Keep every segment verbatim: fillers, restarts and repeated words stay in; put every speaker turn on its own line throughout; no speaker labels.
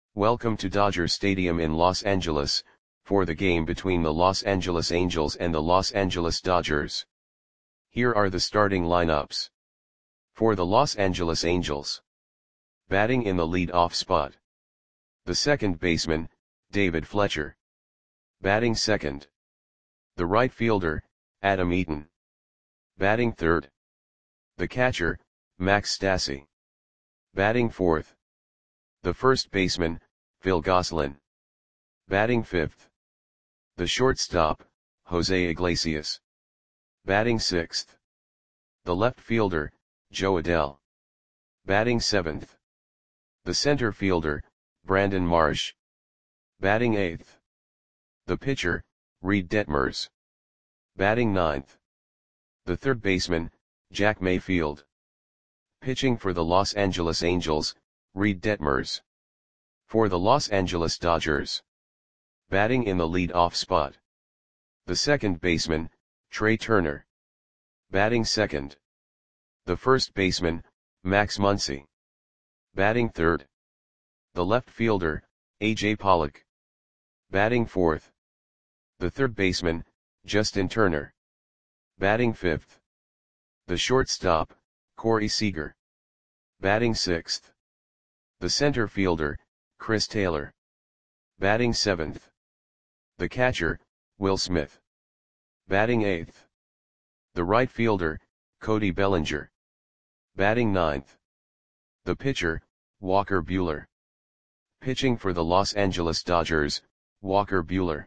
Welcome to Dodger Stadium in Los Angeles, for the game between the Los Angeles Angels and the Los Angeles Dodgers. Here are the starting lineups. For the Los Angeles Angels. Batting in the lead-off spot. The second baseman, David Fletcher. Batting second. The right fielder, Adam Eaton. Batting third. The catcher, Max Stassi. Batting fourth. The first baseman, Phil Gosselin. Batting fifth. The shortstop, Jose Iglesias. Batting sixth. The left fielder, Jo Adell. Batting seventh. The center fielder, Brandon Marsh. Batting eighth. The pitcher, Reed Detmers. Batting ninth. The third baseman, Jack Mayfield. Pitching for the Los Angeles Angels, Reed Detmers. For the Los Angeles Dodgers. Batting in the lead-off spot. The second baseman, Trey Turner. Batting second. The first baseman, Max Muncy. Batting third. The left fielder, A J Pollock. Batting fourth. The third baseman, Justin Turner. Batting fifth. The shortstop, Corey Seager. Batting sixth. The center fielder, Chris Taylor. Batting seventh. The catcher, Will Smith. Batting eighth. The right fielder, Cody Bellinger. Batting ninth. The pitcher, Walker Buehler. Pitching for the Los Angeles Dodgers, Walker Buehler.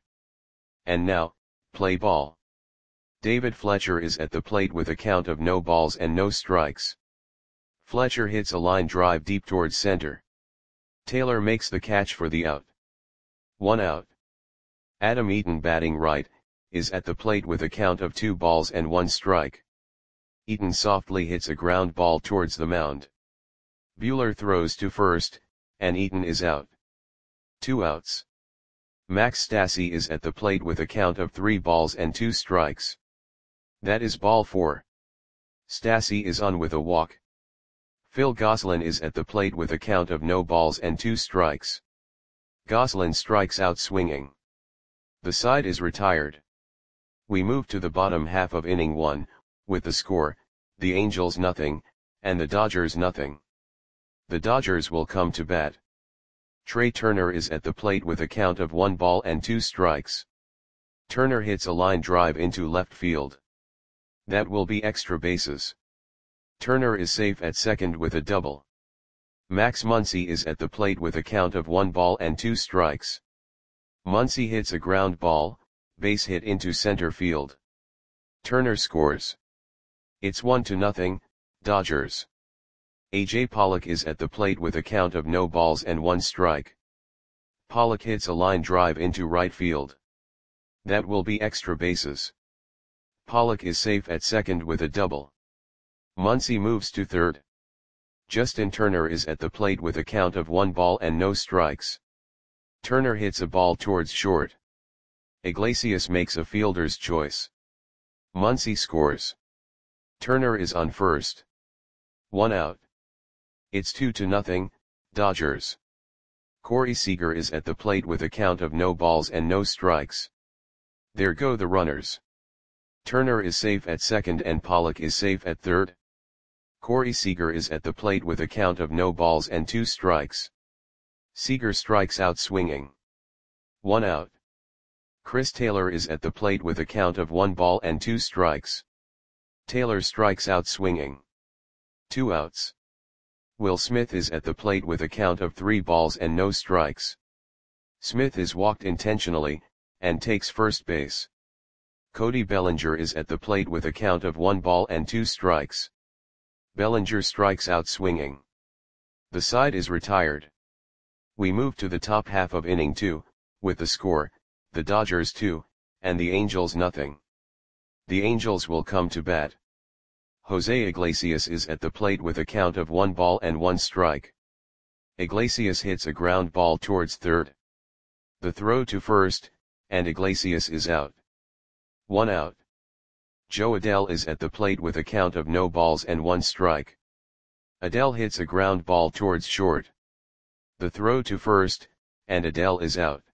And now, play ball. David Fletcher is at the plate with a count of no balls and no strikes. Fletcher hits a line drive deep towards center. Taylor makes the catch for the out. One out. Adam Eaton, batting right, is at the plate with a count of two balls and one strike. Eaton softly hits a ground ball towards the mound. Buehler throws to first, and Eaton is out. Two outs. Max Stassi is at the plate with a count of three balls and two strikes. That is ball four. Stassi is on with a walk. Phil Gosselin is at the plate with a count of no balls and two strikes. Gosselin strikes out swinging. The side is retired. We move to the bottom half of inning one, with the score, the Angels nothing, and the Dodgers nothing. The Dodgers will come to bat. Trey Turner is at the plate with a count of one ball and two strikes. Turner hits a line drive into left field. That will be extra bases. Turner is safe at second with a double. Max Muncy is at the plate with a count of one ball and two strikes. Muncy hits a ground ball, base hit into center field. Turner scores. It's one to nothing, Dodgers. A J Pollock is at the plate with a count of no balls and one strike. Pollock hits a line drive into right field. That will be extra bases. Pollock is safe at second with a double. Muncy moves to third. Justin Turner is at the plate with a count of one ball and no strikes. Turner hits a ball towards short. Iglesias makes a fielder's choice. Muncy scores. Turner is on first. One out. It's two to nothing, Dodgers. Corey Seager is at the plate with a count of no balls and no strikes. There go the runners. Turner is safe at second and Pollock is safe at third. Corey Seager is at the plate with a count of no balls and two strikes. Seager strikes out swinging. One out. Chris Taylor is at the plate with a count of one ball and two strikes. Taylor strikes out swinging. Two outs. Will Smith is at the plate with a count of three balls and no strikes. Smith is walked intentionally, and takes first base. Cody Bellinger is at the plate with a count of one ball and two strikes. Bellinger strikes out swinging. The side is retired. We move to the top half of inning two, with the score, the Dodgers two, and the Angels nothing. The Angels will come to bat. Jose Iglesias is at the plate with a count of one ball and one strike. Iglesias hits a ground ball towards third. The throw to first, and Iglesias is out. One out. Jo Adell is at the plate with a count of no balls and one strike. Adell hits a ground ball towards short. The throw to first, and Adele is out.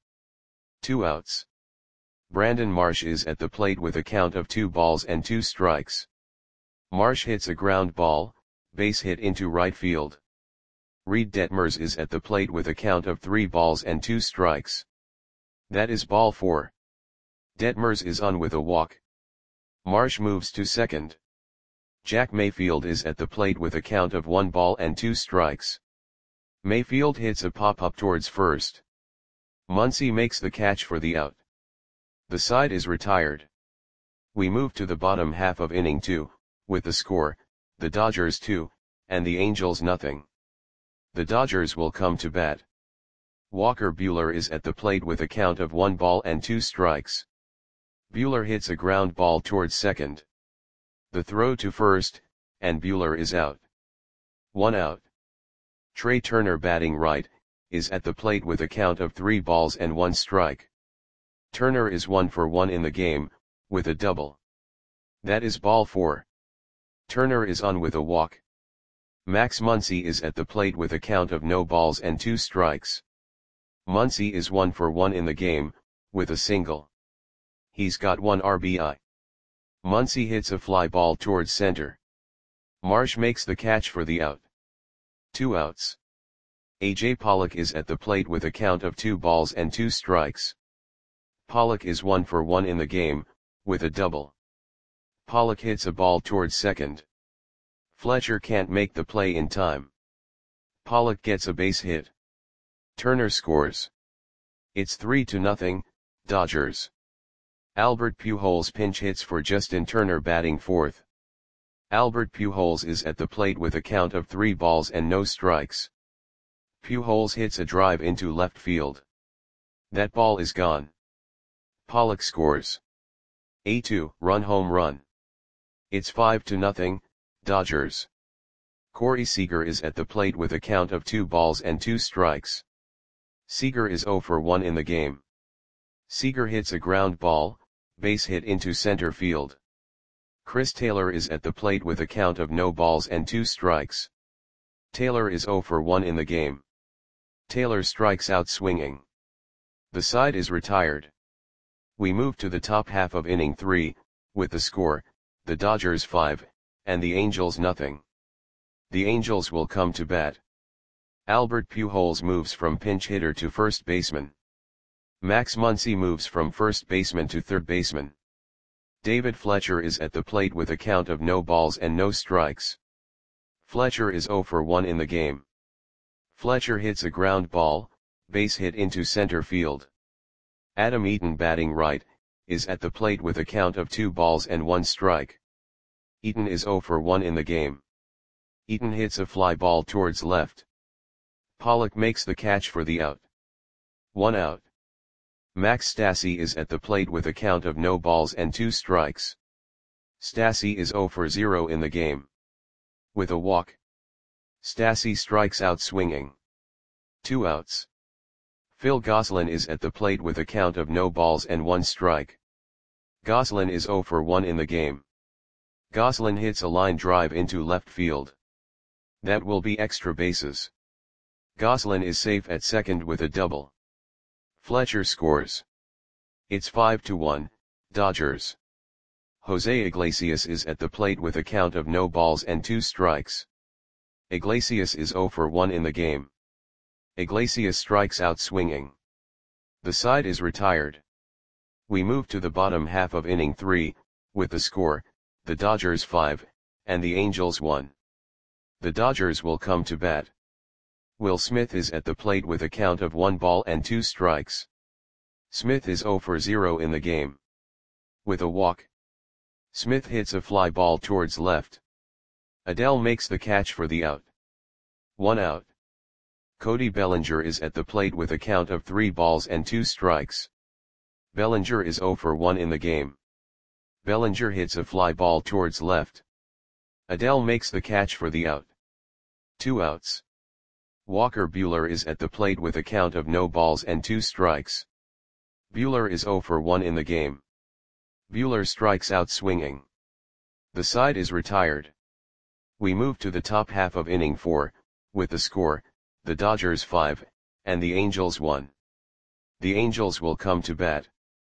Two outs. Brandon Marsh is at the plate with a count of two balls and two strikes. Marsh hits a ground ball, base hit into right field. Reed Detmers is at the plate with a count of three balls and two strikes. That is ball four. Detmers is on with a walk. Marsh moves to second. Jack Mayfield is at the plate with a count of one ball and two strikes. Mayfield hits a pop-up towards first. Muncy makes the catch for the out. The side is retired. We move to the bottom half of inning two, with the score, the Dodgers two, and the Angels nothing. The Dodgers will come to bat. Walker Buehler is at the plate with a count of one ball and two strikes. Buehler hits a ground ball towards second. The throw to first, and Buehler is out. One out. Trey Turner, batting right, is at the plate with a count of three balls and one strike. Turner is one for one in the game, with a double. That is ball four. Turner is on with a walk. Max Muncy is at the plate with a count of no balls and two strikes. Muncy is one for one in the game, with a single. He's got one R B I. Muncy hits a fly ball towards center. Marsh makes the catch for the out. Two outs. A J Pollock is at the plate with a count of two balls and two strikes. Pollock is one for one in the game, with a double. Pollock hits a ball towards second. Fletcher can't make the play in time. Pollock gets a base hit. Turner scores. It's three to nothing, Dodgers. Albert Pujols pinch hits for Justin Turner, batting fourth. Albert Pujols is at the plate with a count of three balls and no strikes. Pujols hits a drive into left field. That ball is gone. Pollock scores. A two-run home run. It's five to nothing, Dodgers. Corey Seager is at the plate with a count of two balls and two strikes. Seager is zero for one in the game. Seager hits a ground ball, base hit into center field. Chris Taylor is at the plate with a count of no balls and two strikes. Taylor is zero for one in the game. Taylor strikes out swinging. The side is retired. We move to the top half of inning three, with the score, the Dodgers five, and the Angels nothing. The Angels will come to bat. Albert Pujols moves from pinch hitter to first baseman. Max Muncy moves from first baseman to third baseman. David Fletcher is at the plate with a count of no balls and no strikes. Fletcher is zero for one in the game. Fletcher hits a ground ball, base hit into center field. Adam Eaton, batting right, is at the plate with a count of two balls and one strike. Eaton is zero for one in the game. Eaton hits a fly ball towards left. Pollock makes the catch for the out. One out. Max Stassi is at the plate with a count of no balls and two strikes. Stassi is zero for zero in the game. With a walk. Stassi strikes out swinging. Two outs. Phil Gosselin is at the plate with a count of no balls and one strike. Gosselin is zero for one in the game. Gosselin hits a line drive into left field. That will be extra bases. Gosselin is safe at second with a double. Fletcher scores. It's five to one, Dodgers. Jose Iglesias is at the plate with a count of no balls and two strikes. Iglesias is zero for one in the game. Iglesias strikes out swinging. The side is retired. We move to the bottom half of inning three, with the score, the Dodgers five, and the Angels one. The Dodgers will come to bat. Will Smith is at the plate with a count of one ball and two strikes. Smith is zero for zero in the game. With a walk. Smith hits a fly ball towards left. Adele makes the catch for the out. One out. Cody Bellinger is at the plate with a count of three balls and two strikes. Bellinger is zero for one in the game. Bellinger hits a fly ball towards left. Adele makes the catch for the out. Two outs. Walker Buehler is at the plate with a count of no balls and two strikes. Buehler is zero for one in the game. Buehler strikes out swinging. The side is retired. We move to the top half of inning four, with the score, the Dodgers five, and the Angels one. The Angels will come to bat.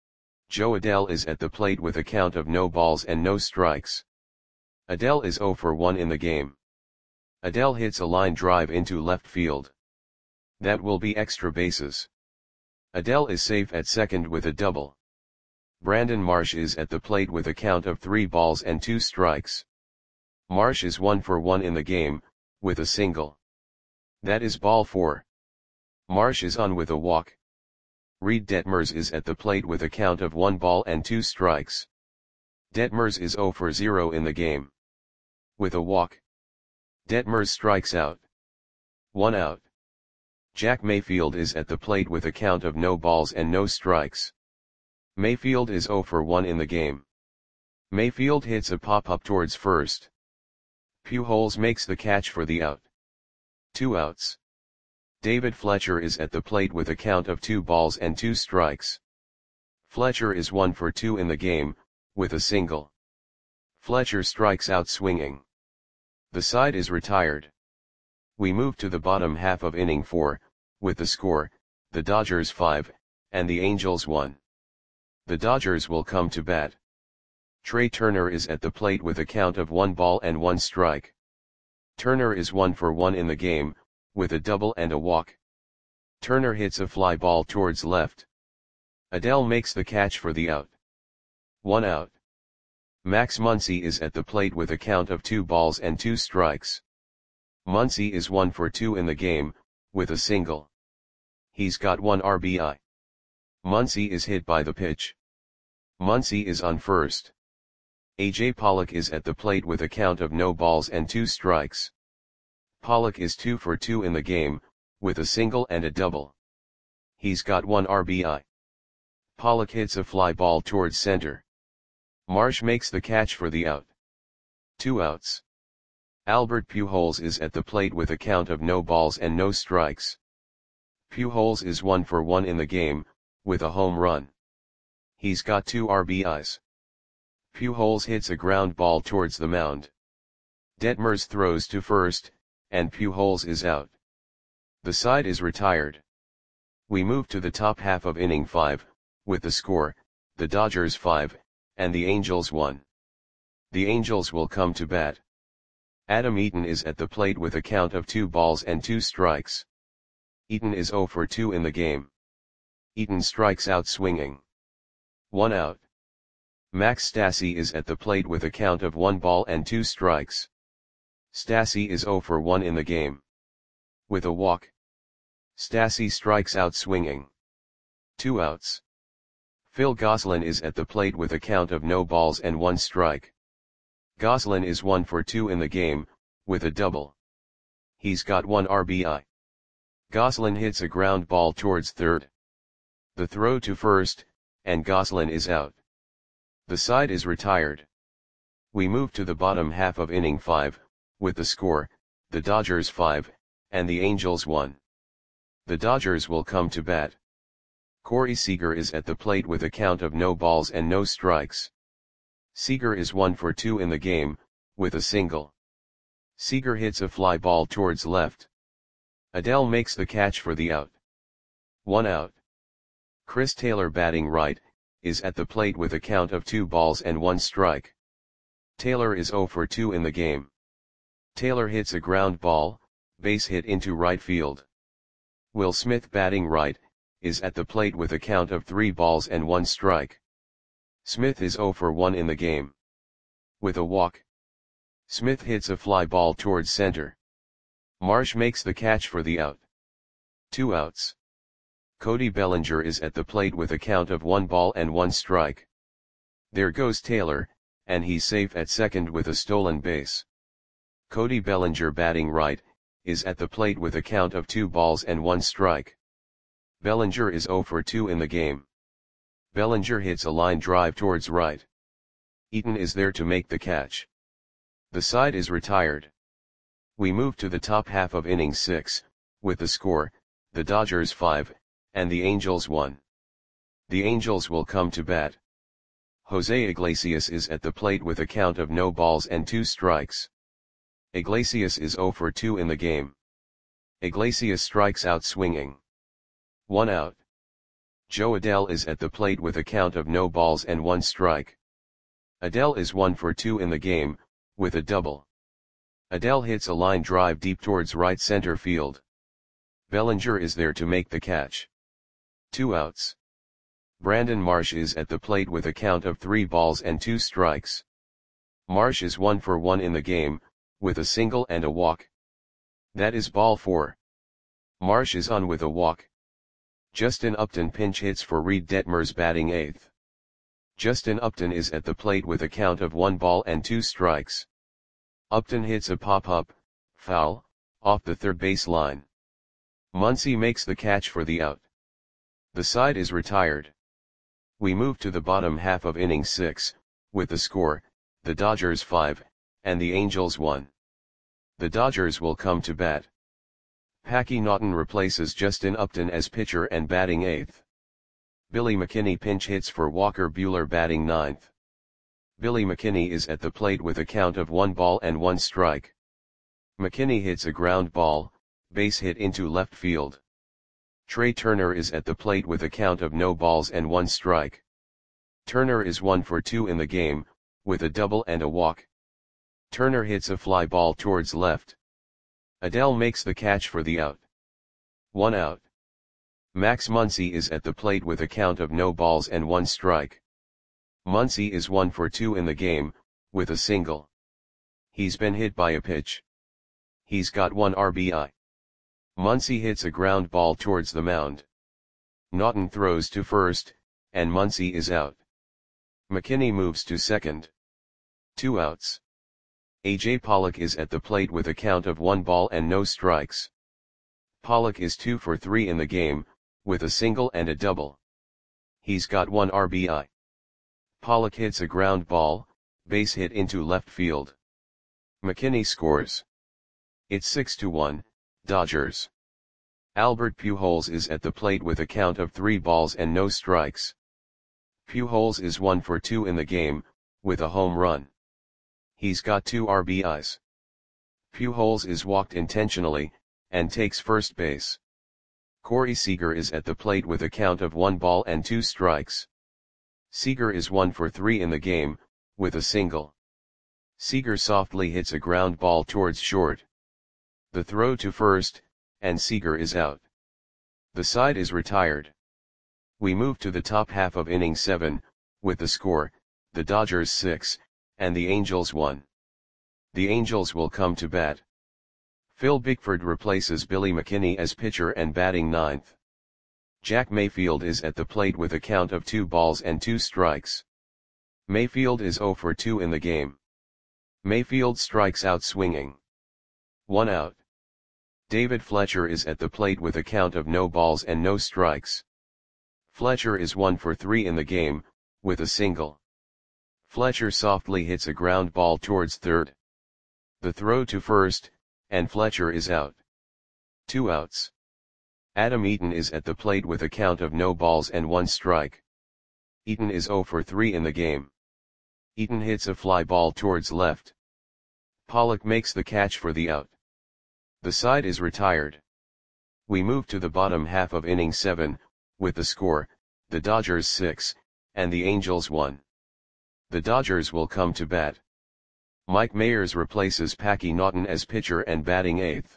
Jo Adell is at the plate with a count of no balls and no strikes. Adell is zero for one in the game. Adell hits a line drive into left field. That will be extra bases. Adell is safe at second with a double. Brandon Marsh is at the plate with a count of three balls and two strikes. Marsh is one for one in the game, with a single. That is ball four. Marsh is on with a walk. Reed Detmers is at the plate with a count of one ball and two strikes. Detmers is zero for zero in the game. With a walk. Detmers strikes out. One out. Jack Mayfield is at the plate with a count of no balls and no strikes. Mayfield is zero for one in the game. Mayfield hits a pop-up towards first. Pujols makes the catch for the out. Two outs. David Fletcher is at the plate with a count of two balls and two strikes. Fletcher is one for two in the game, with a single. Fletcher strikes out swinging. The side is retired. We move to the bottom half of inning four, with the score, the Dodgers five, and the Angels one. The Dodgers will come to bat. Trey Turner is at the plate with a count of one ball and one strike. Turner is one for one in the game, with a double and a walk. Turner hits a fly ball towards left. Adell makes the catch for the out. One out. Max Muncy is at the plate with a count of two balls and two strikes. Muncy is one for two in the game, with a single. He's got one R B I. Muncy is hit by the pitch. Muncy is on first. A J Pollock is at the plate with a count of no balls and two strikes. Pollock is two for two in the game, with a single and a double. He's got one R B I. Pollock hits a fly ball towards center. Marsh makes the catch for the out. Two outs. Albert Pujols is at the plate with a count of no balls and no strikes. Pujols is one for one in the game, with a home run. He's got two R B Is. Pujols hits a ground ball towards the mound. Detmers throws to first, and Pujols is out. The side is retired. We move to the top half of inning five, with the score, the Dodgers five, and the Angels one. The Angels will come to bat. Adam Eaton is at the plate with a count of two balls and two strikes. Eaton is zero for two in the game. Eaton strikes out swinging. One out. Max Stassi is at the plate with a count of one ball and two strikes. Stassi is zero for one in the game. With a walk. Stassi strikes out swinging. Two outs. Phil Gosselin is at the plate with a count of no balls and one strike. Gosselin is one for two in the game, with a double. He's got one R B I. Gosselin hits a ground ball towards third. The throw to first, and Gosselin is out. The side is retired. We move to the bottom half of inning five, with the score, the Dodgers five, and the Angels one. The Dodgers will come to bat. Corey Seager is at the plate with a count of no balls and no strikes. Seager is one for two in the game, with a single. Seager hits a fly ball towards left. Adell makes the catch for the out. One out. Chris Taylor batting right, is at the plate with a count of two balls and one strike. Taylor is zero for two in the game. Taylor hits a ground ball, base hit into right field. Will Smith batting right, is at the plate with a count of three balls and one strike. Smith is zero for one in the game. With a walk. Smith hits a fly ball towards center. Marsh makes the catch for the out. Two outs. Cody Bellinger is at the plate with a count of one ball and one strike. There goes Taylor, and he's safe at second with a stolen base. Cody Bellinger batting right, is at the plate with a count of two balls and one strike. Bellinger is zero for two in the game. Bellinger hits a line drive towards right. Eaton is there to make the catch. The side is retired. We move to the top half of inning six, with the score, the Dodgers five, and the Angels one. The Angels will come to bat. Jose Iglesias is at the plate with a count of no balls and two strikes. Iglesias is zero for two in the game. Iglesias strikes out swinging. One out. Jo Adell is at the plate with a count of no balls and one strike. Adell is one for two in the game, with a double. Adell hits a line drive deep towards right center field. Bellinger is there to make the catch. Two outs. Brandon Marsh is at the plate with a count of three balls and two strikes. Marsh is one for one in the game, with a single and a walk. That is ball four. Marsh is on with a walk. Justin Upton pinch hits for Reed Detmers batting eighth. Justin Upton is at the plate with a count of one ball and two strikes. Upton hits a pop-up, foul, off the third base line. Muncy makes the catch for the out. The side is retired. We move to the bottom half of inning six, with the score, the Dodgers five, and the Angels one. The Dodgers will come to bat. Packy Naughton replaces Justin Upton as pitcher and batting eighth. Billy McKinney pinch hits for Walker Buehler batting ninth. Billy McKinney is at the plate with a count of one ball and one strike. McKinney hits a ground ball, base hit into left field. Trey Turner is at the plate with a count of no balls and one strike. Turner is one for two in the game, with a double and a walk. Turner hits a fly ball towards left. Adell makes the catch for the out. One out. Max Muncy is at the plate with a count of no balls and one strike. Muncy is one for two in the game, with a single. He's been hit by a pitch. He's got one R B I. Muncy hits a ground ball towards the mound. Naughton throws to first, and Muncy is out. McKinney moves to second. Two outs. A J Pollock is at the plate with a count of one ball and no strikes. Pollock is two for three in the game, with a single and a double. He's got one R B I. Pollock hits a ground ball, base hit into left field. McKinney scores. It's six to one, Dodgers. Albert Pujols is at the plate with a count of three balls and no strikes. Pujols is one for two in the game, with a home run. He's got two R B Is. Pujols is walked intentionally, and takes first base. Corey Seager is at the plate with a count of one ball and two strikes. Seager is one for three in the game, with a single. Seager softly hits a ground ball towards short. The throw to first, and Seager is out. The side is retired. We move to the top half of inning seven, with the score, the Dodgers six, and the Angels one. The Angels will come to bat. Phil Bickford replaces Billy McKinney as pitcher and batting ninth. Jack Mayfield is at the plate with a count of two balls and two strikes. Mayfield is zero for two in the game. Mayfield strikes out swinging. One out. David Fletcher is at the plate with a count of no balls and no strikes. Fletcher is one for three in the game, with a single. Fletcher softly hits a ground ball towards third. The throw to first, and Fletcher is out. Two outs. Adam Eaton is at the plate with a count of no balls and one strike. Eaton is zero for three in the game. Eaton hits a fly ball towards left. Pollock makes the catch for the out. The side is retired. We move to the bottom half of inning seven, with the score, the Dodgers six, and the Angels one. The Dodgers will come to bat. Mike Mayers replaces Packy Naughton as pitcher and batting eighth.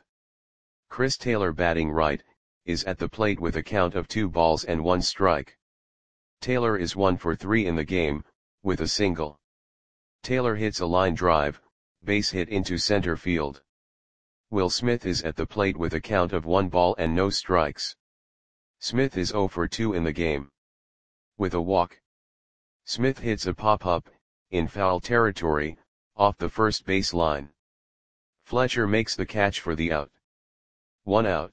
Chris Taylor batting right, is at the plate with a count of two balls and one strike. Taylor is one for three in the game, with a single. Taylor hits a line drive, base hit into center field. Will Smith is at the plate with a count of one ball and no strikes. Smith is zero for two in the game. With a walk. Smith hits a pop-up, in foul territory, off the first base line. Fletcher makes the catch for the out. One out.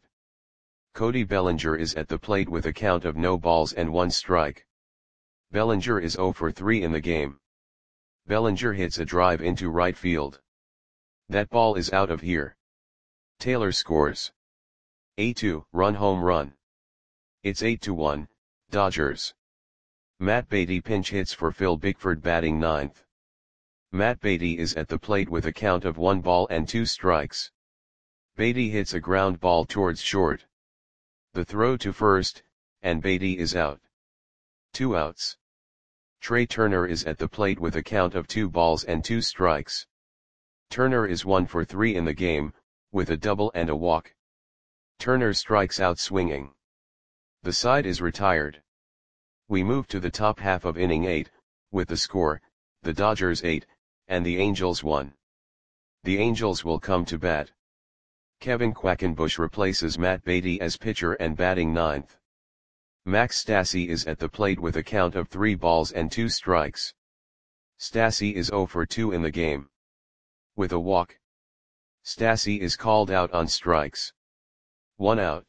Cody Bellinger is at the plate with a count of no balls and one strike. Bellinger is zero for three in the game. Bellinger hits a drive into right field. That ball is out of here. Taylor scores. A two run home run. It's eight to one, Dodgers. Matt Beatty pinch hits for Phil Bickford batting ninth. Matt Beatty is at the plate with a count of one ball and two strikes. Beatty hits a ground ball towards short. The throw to first, and Beatty is out. Two outs. Trey Turner is at the plate with a count of two balls and two strikes. Turner is one for three in the game, with a double and a walk. Turner strikes out swinging. The side is retired. We move to the top half of inning eight, with the score, the Dodgers eight, and the Angels one. The Angels will come to bat. Kevin Quackenbush replaces Matt Beatty as pitcher and batting ninth. Max Stassi is at the plate with a count of three balls and two strikes. Stassi is zero for two in the game. With a walk. Stassi is called out on strikes. One out.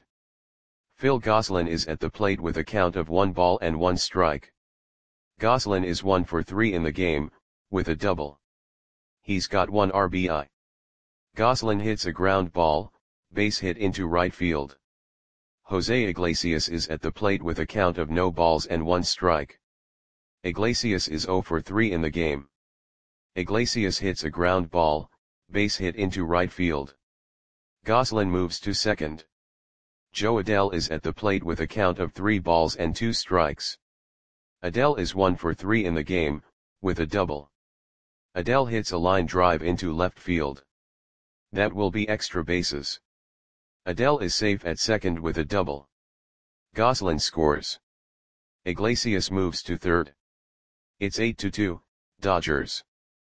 Phil Gosselin is at the plate with a count of one ball and one strike. Gosselin is one for three in the game, with a double. He's got one R B I. Gosselin hits a ground ball, base hit into right field. Jose Iglesias is at the plate with a count of no balls and one strike. Iglesias is zero for three in the game. Iglesias hits a ground ball, base hit into right field. Gosselin moves to second. Joe Adell is at the plate with a count of three balls and two strikes. Adell is one for three in the game, with a double. Adell hits a line drive into left field. That will be extra bases. Adell is safe at second with a double. Gosselin scores. Iglesias moves to third. It's eight to two, Dodgers.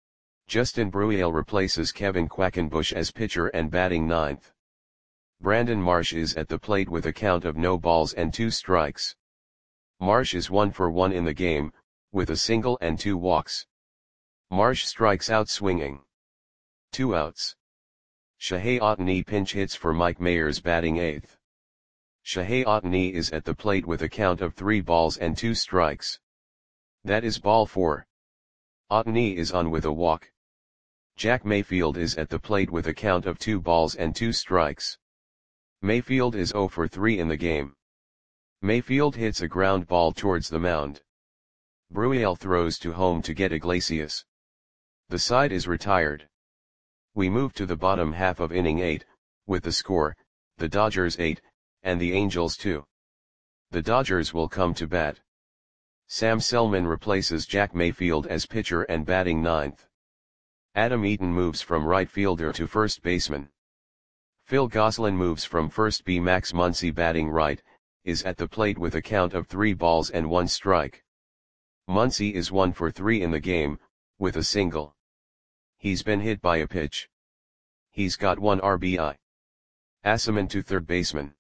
Justin Bruihl replaces Kevin Quackenbush as pitcher and batting ninth. Brandon Marsh is at the plate with a count of no balls and two strikes. Marsh is one for one in the game, with a single and two walks. Marsh strikes out swinging. Two outs. Shohei Ohtani pinch hits for Mike Mayers batting eighth. Shohei Ohtani is at the plate with a count of three balls and two strikes. That is ball four. Ohtani is on with a walk. Jack Mayfield is at the plate with a count of two balls and two strikes. Mayfield is zero for three in the game. Mayfield hits a ground ball towards the mound. Bruihl throws to home to get Iglesias. The side is retired. We move to the bottom half of inning eight, with the score, the Dodgers eight, and the Angels two. The Dodgers will come to bat. Sam Selman replaces Jack Mayfield as pitcher and batting ninth. Adam Eaton moves from right fielder to first baseman. Phil Gosselin moves from first. B. Max Muncy batting right, is at the plate with a count of three balls and one strike. Muncy is one for three in the game, with a single. He's been hit by a pitch. He's got one R B I. Asaman to third baseman.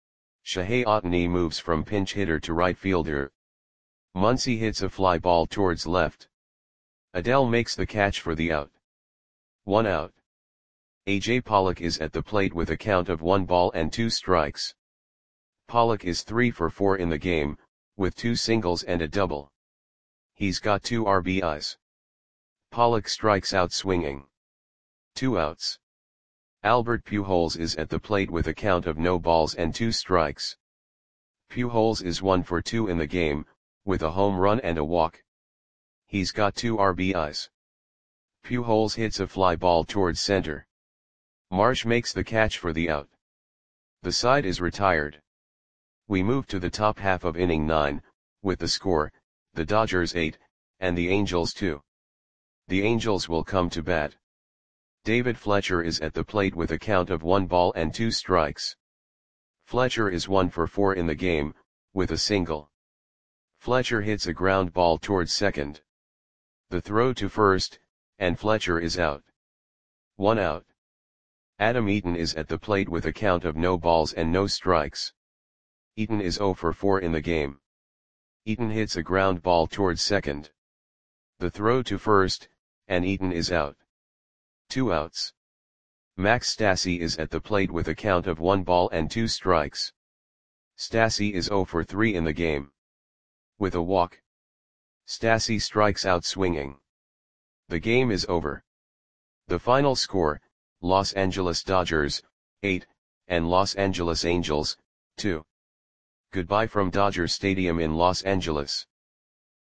Shohei Ohtani moves from pinch hitter to right fielder. Muncy hits a fly ball towards left. Adell makes the catch for the out. One out. A J Pollock is at the plate with a count of one ball and two strikes. Pollock is three for four in the game, with two singles and a double. He's got two R B Is. Pollock strikes out swinging. Two outs. Albert Pujols is at the plate with a count of no balls and two strikes. Pujols is one for two in the game, with a home run and a walk. He's got two R B Is. Pujols hits a fly ball towards center. Marsh makes the catch for the out. The side is retired. We move to the top half of inning nine, with the score, the Dodgers eight, and the Angels two. The Angels will come to bat. David Fletcher is at the plate with a count of one ball and two strikes. Fletcher is one for four in the game, with a single. Fletcher hits a ground ball towards second. The throw to first, and Fletcher is out. One out. Adam Eaton is at the plate with a count of no balls and no strikes. Eaton is zero for four in the game. Eaton hits a ground ball towards second. The throw to first, and Eaton is out. Two outs. Max Stassi is at the plate with a count of one ball and two strikes. Stassi is zero for three in the game. With a walk. Stassi strikes out swinging. The game is over. The final score, Los Angeles Dodgers, eight, and Los Angeles Angels, two. Goodbye from Dodger Stadium in Los Angeles.